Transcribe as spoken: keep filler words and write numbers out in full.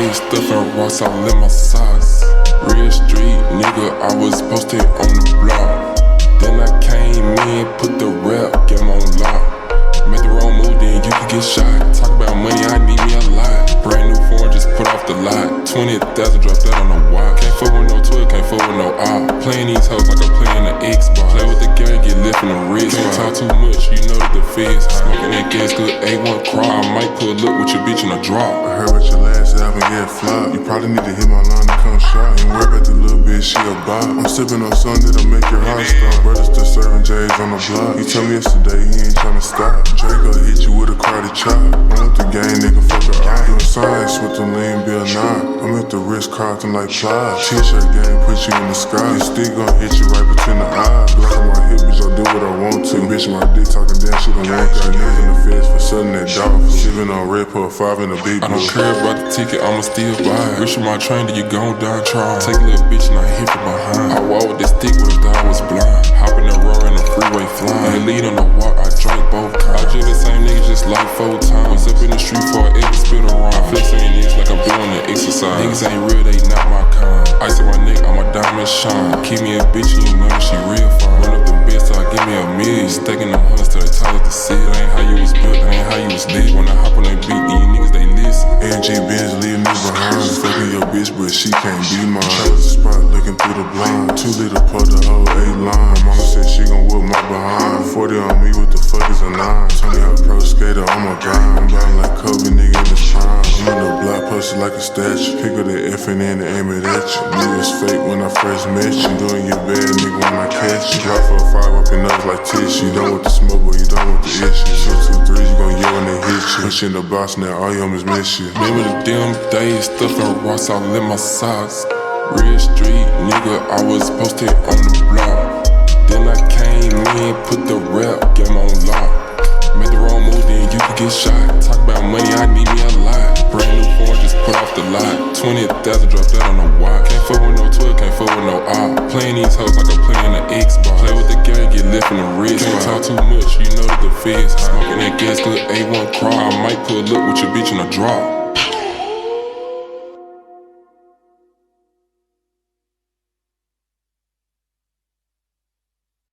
days, stuffing rocks all in my socks. Real street nigga, I was posted on the block. Then I came in, put the rap game on lock. Made the wrong move, then you could get shot. Talk about money, I need me a lot. Brand new phone, just put off the lot. twenty thousand, drop that on the wire. Can't fuck with no twelve, can't fuck with no op. Playing these hoes like I'm playing the Xbox. Play with the gang, get left in the wrist. Can't talk too much, you know that the feds smoking that gas, good A one crop. I might pull up with your bitch in a drop. I heard about your last album get flopped. You probably need to hit my line to come shop. Ain't worry about the little bitch, she a bop. I'm sipping on something that'll make your heart stop. Brother still serving J's on the block. He told me yesterday he ain't tryna stop. Draco hit you with a karate chop. I'm with the gang, nigga, fuck her eye. Doing science with the lean Bill nine. I'm at the Ritz Carlton like Plies. T-shirt gang put you in the sky. This stick gon' hit you right between the eyes. Block on my hip, bitch, I do what I want to. Bitch, my dick talking damn shit, I want that. Niggas in the feds for selling that dog food. Sipping on Red Pill five in the big I don't blue. care about the ticket, I'ma still buy it. Wish my train till you gon' die trying. Take a little bitch and I hit from behind. I walk with this stick with a I was blind. Hop in the roar in the freeway flying. They lead on the walk, I drank both kinds. I just the same nigga just like four times. Was up in the street for an egg spit around. I flex on these like I'm doing the exercise. Niggas ain't real, they not my kind. Ice on my neck, I'm a diamond shine. Keep me a bitch and you know that she real fine. Run up the best till I give me a million. Stacking the hundreds till they tell us to sit. That ain't how you was built, that ain't how you was lit. When I hop on that beat, these niggas they listen. A M G Benz leaving me behind. Fucking your bitch, but she can't be mine. Travis the spot looking through the blind. Two liter pour the whole eight line. Mama said she gon' whoop my behind. Forty on me, what the fuck is a nine? Tony a pro skater, I'm a grind. I'm ballin' like Kobe, nigga in the prime. I'm in the block posted like a statue. Pick up the F and N and aim it at you. Niggas fake when I first met you. Doing your bad, nigga, when I catch you. Drop for a five up your nose like tissue. You done with the smoke, but you done with the issue. Two, two, three, you gon' yell when they hit you. Push in the box, now all you homies miss you. Remember the damn days, stuffing rocks all in my socks. Real street nigga, I was posted on the block. Then I came in, put the rap game on lock. Made the wrong move, then you could get shot. Talk about money, I need me a lot. Brand new phone, just put off the lot. twenty thousand, drop that on the wire. Can't fuck with no twelve, can't fuck with no op. Playing these hoes like I'm playing the Xbox. Play with the gang, get left in the wrist. Can't talk too much, you know that the feds smoking that gas, good A one crop. I might pull up with your bitch in a drop.